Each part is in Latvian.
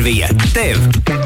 Latvija tev!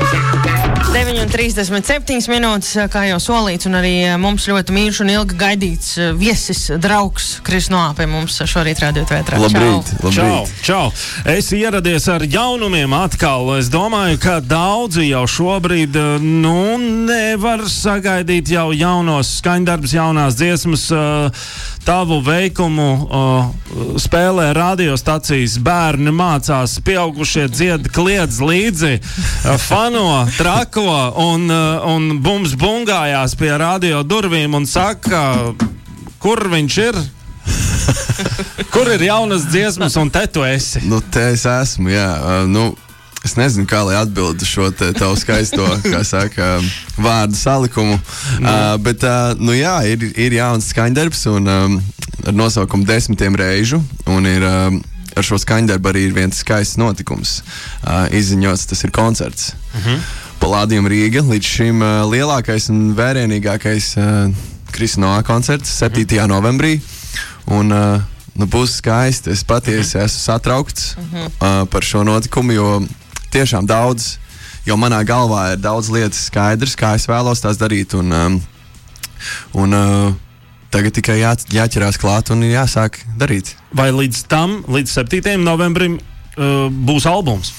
9:37 minūtes, kā jau solīts, un arī mums ļoti mīļš un ilgi gaidīts viesis, draugs Kris Noā pie mums šorīt rādījot vētrā. Čau! Es ieradies ar jaunumiem atkal. Es domāju, ka daudzi jau šobrīd, nevar sagaidīt jau jaunos skaņdarbus, jaunās dziesmas. Tavu veikumu spēlē radiostacijas, bērni mācās, pieaugušie dzied, kliedz līdzi, fano, trako un bums bungājās pie radio durvīm un saka, kur viņš ir? Kur ir jaunas dziesmas un te tu esi? Te es esmu, jā. Es nezinu, kā lai atbildu šo tavu skaisto, kā saka, vārdu salikumu. Bet, jā, ir jauns skaņdarbs un ar nosaukumu 10 reižu. Un ir ar šo skaņdarbu arī ir viens skaists notikums. Izziņots, tas ir koncerts. Palādījuma Rīga, līdz šim lielākais un vērienīgākais Kris Noā koncerts 7. novembrī. Un būs skaisti. Es patiesi esmu satraukts par šo notikumu, jo tiešām daudz, jo manā galvā ir daudz lietas skaidrs, kā es vēlos tās darīt, un tagad tikai jāķerās klāt un jāsāk darīt. Vai līdz 7. novembrim būs albums?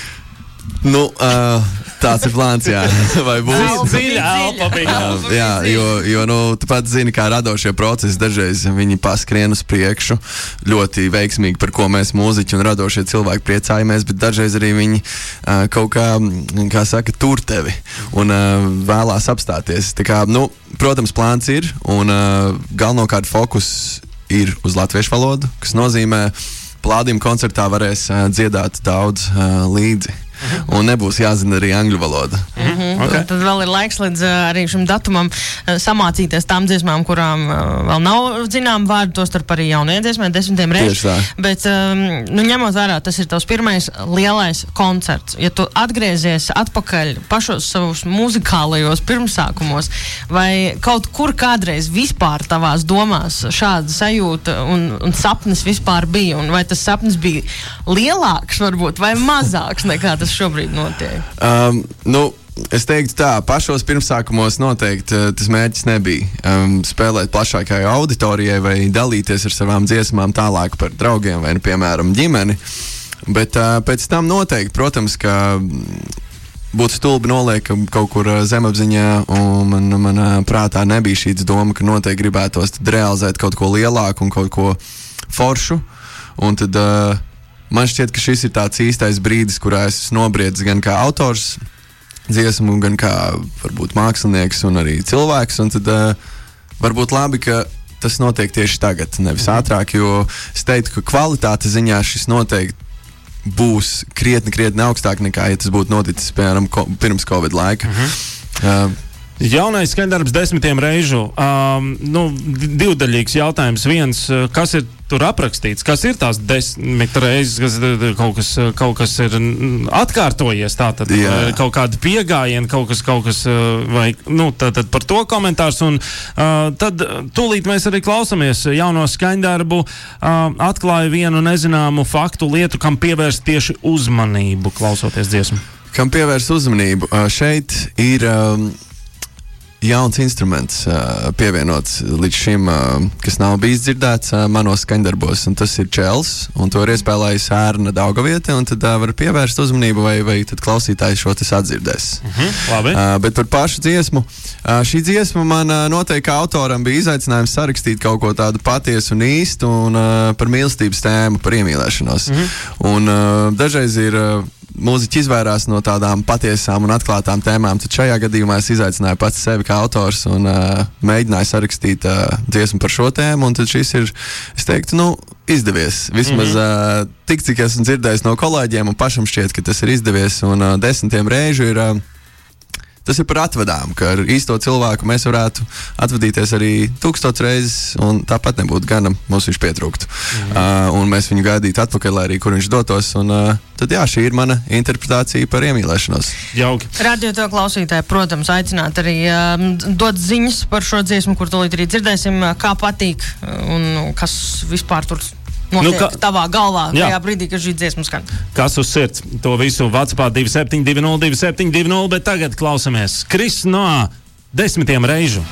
Tāds ir plāns, jā. Vai būs? Dziļa elpa bija. Jā, jo tu pats zini, kā radošie procesi, dažreiz viņi paskrien uz priekšu, ļoti veiksmīgi, par ko mēs mūziķi un radošie cilvēki priecājamies, bet dažreiz arī viņi kaut kā saka, tur tevi un vēlās apstāties. Tā kā, protams, plāns ir un galvenokārt fokus ir uz latviešu valodu, kas nozīmē, Palādījuma koncertā varēs dziedāt daudz līdzi. Un nebūs jāzina arī angļu valoda. Okay. Tad vēl ir laiks līdz arī šim datumam samācīties tām dziesmām, kurām vēl nav zinām vārdu, tostarp arī jaunie dziesmai 10 reižu. Bet, ņemot vērā, tas ir tavs pirmais lielais koncerts. Ja tu atgriezies atpakaļ pašos savus muzikālajos pirmsākumos, vai kaut kur kādreiz vispār tavās domās šāda sajūta un sapnis vispār bija, un vai tas sapnis bija lielāks varbūt, vai mazāks nekā tas šobrīd notiek? Es teiktu tā, pašos pirmsākumos noteikti tas mērķis nebija spēlēt plašākai auditorijai vai dalīties ar savām dziesmām tālāk par draugiem vai, piemēram, ģimeni. Bet pēc tam noteikti, protams, ka būtu stulbi noliekam kaut kur zemapziņā, un man prātā nebija šī doma, ka noteikti gribētos tad realizēt kaut ko lielāku un kaut ko foršu. Un tad man šķiet, ka šis ir tāds īstais brīdis, kurā es nobriedzu gan kā autors dziesmu, gan kā varbūt mākslinieks un arī cilvēks. Un tad varbūt labi, ka tas notiek tieši tagad, nevis ātrāk, jo es teiktu, ka kvalitāte ziņā šis noteikti būs krietni augstāk nekā, ja tas būtu noticis, piemēram, pirms Covid laika. Jaunais skaņdarbs 10 reižu. Divdaļīgs jautājums. Viens, kas ir tur aprakstīts? Kas ir tās 10 reizes? Kaut kas ir atkārtojies tātad? Kaut kāda piegājiena, kaut kas vai, tad par to komentārs. Un tad tūlīt mēs arī klausamies jauno skaņdarbu. Atklāja vienu nezināmu faktu lietu, kam pievērst tieši uzmanību, klausoties dziesmu. Kam pievērst uzmanību? Šeit ir jauns instruments pievienots līdz šim, kas nav bijis dzirdēts manos skaņdarbos, un tas ir čels, un to ir iespēlējis Ērna Daugaviete, un tad var pievērst uzmanību, vai tad klausītājs šo tas atdzirdēs. Labi. Bet par pašu dziesmu. Šī dziesma man noteikti kā autoram bija izaicinājums sarakstīt kaut ko tādu patiesu un īstu, un par mīlestības tēmu, par iemīlēšanos. Un dažreiz ir mūziķi izvairās no tādām patiesām un atklātām tēmām, tad šajā gadījumā es izaicināju pats sevi kā autors un mēģināju sarakstīt dziesmu par šo tēmu, un tad šis ir, es teiktu, izdevies. Vismaz tik, cik esmu dzirdējis no kolēģiem, un pašam šķiet, ka tas ir izdevies, un 10 reižu ir tas ir par atvedām, ka ar īsto cilvēku mēs varētu atvadīties arī 1000 reizes, un tāpat nebūtu gana, mums viņš pietrūktu. Un mēs viņu gaidītu atpakaļ, arī kur viņš dotos, un tad jā, šī ir mana interpretācija par iemīlēšanos. Jauki. Radio to klausītāji, protams, aicināt arī dot ziņas par šo dziesmu, kur tūlīt arī dzirdēsim, kā patīk un kas vispār tur notiek tavā galvā tajā brīdī, kad šī dziesma skan. Kas uz sirds? To visu WhatsAppā 2720, bet tagad klausamies Kris no 10 reižu.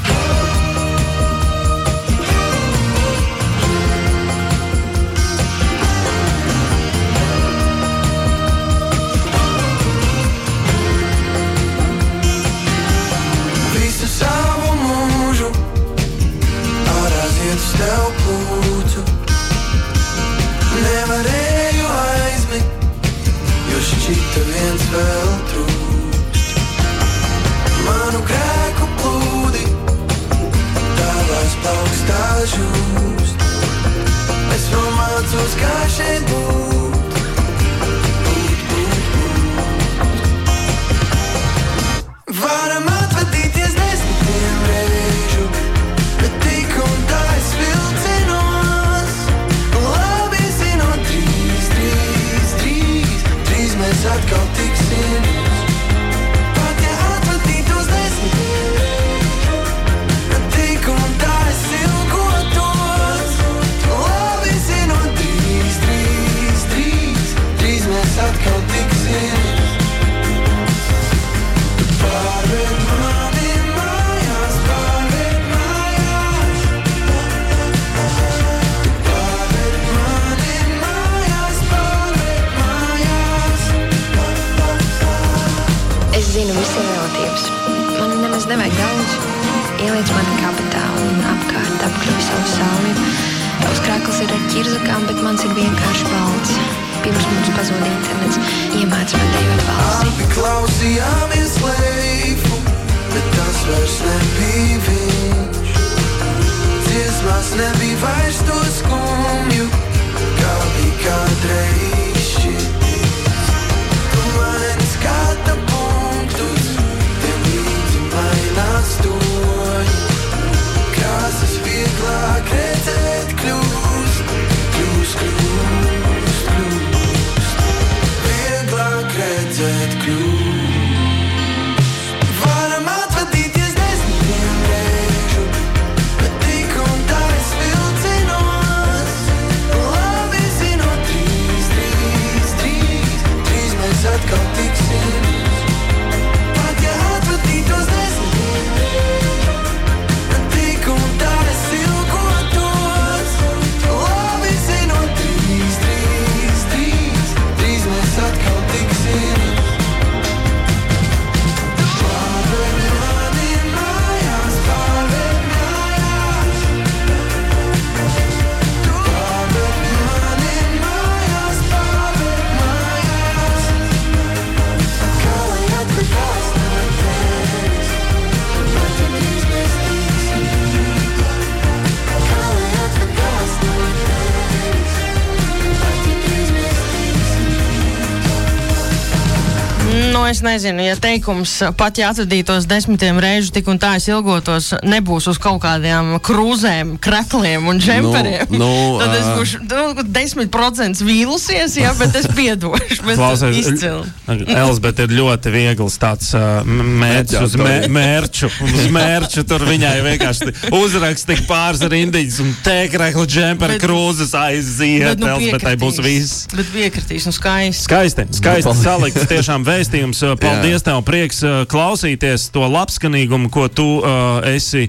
Es nezinu, ja teikums pat ja atradītos 10 reižu tik un tā es ilgotos, nebūs uz kaut kādiem krūzēm, krekliem un džemperiem, tad es būšu 10% vīlusies, ja, bet es piedošu, bet izcili. Elzbet ir ļoti viegls tāds mērķis uz mērču. Uz mērču tur viņai vienkārši uzrakst tik pāris rindiņas un tēkrekli džemperi krūzes aiziet. Elzbetai būs viss. Bet piekritīs un skaisti. Skaisti salikts tiešām vēstījums. Paldies tev, prieks klausīties to labskanīgumu, ko tu esi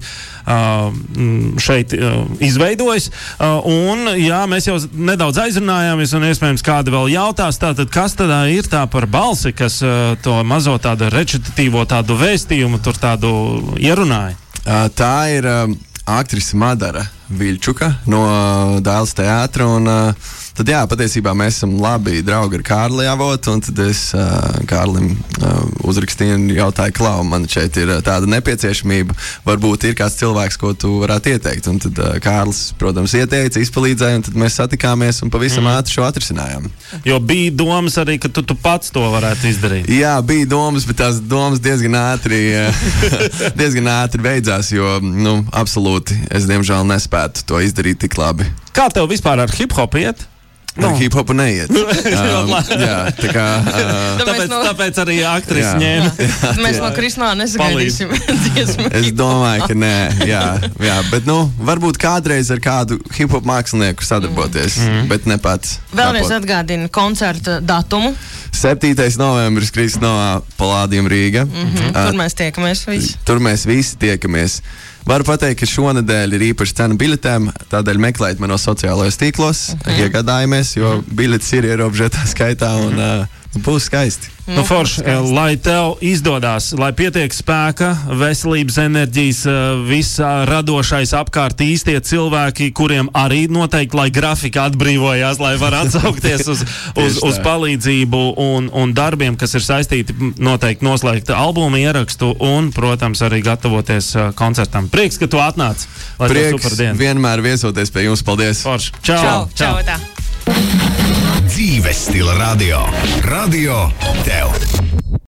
šeit izveidojis. Un, jā, mēs jau nedaudz aizrunājāmies un iespējams kādi vēl jautās. Tātad, kas tad ir tā par balsi, kas to mazo tādu recitatīvo tādu vēstījumu tur tādu ierunāja? Tā ir aktrise Madara Viļčuka no Dailes teātra un tad jā, patiesībā mēs esam labi draugi ar Kārli Avotu, un tad es Kārlim uzrakstīju un jautāju, klau, man šeit ir tāda nepieciešamība, varbūt ir kāds cilvēks, ko tu varētu ieteikt, un tad Kārlis, protams, ieteica, izpalīdzēja, un tad mēs satikāmies un pavisam ātri šo atrisinājām. Jo bija domas arī, ka tu pats to varētu izdarīt. Jā, bija domas, bet tās domas diezgan ātri beidzās, jo, absolūti, es diemžēl nespētu to izdarīt tik labi. Kā tev vispār ar hip-hop iet? hip-hopu neiet. Jā, tā kā... Tāpēc arī aktris ņēma. Mēs no Krisnā nesagaidīsim dziesmu. Es domāju, ka nē, jā, bet, varbūt kādreiz ar kādu hip-hop mākslinieku sadarboties, bet ne pats. Vēlreiz atgādina koncerta datumu. 7. novembris Krisnā Palādium Rīga. Tur mēs tiekamies visi. Tur mēs visi tiekamies. Varu pateikt, ka šonadēļ ir īpaši cena biļetēm, tādēļ meklējiet manos sociālajos tīklos, iegādājamies, jo biļetes ir ierobežotā skaitā un būs skaisti. Forši, lai tev izdodās, lai pietiek spēka, veselības, enerģijas, visā radošais apkārt īstie cilvēki, kuriem arī noteikti, lai grafika atbrīvojās, lai var atsaukties uz palīdzību un darbiem, kas ir saistīti noteikti noslēgt albumu ierakstu un, protams, arī gatavoties koncertam. Prieks, ka tu atnāc. Prieks vienmēr viesoties pie jums. Paldies. Forši. Čau. Dzīves stila radio. Radio tev.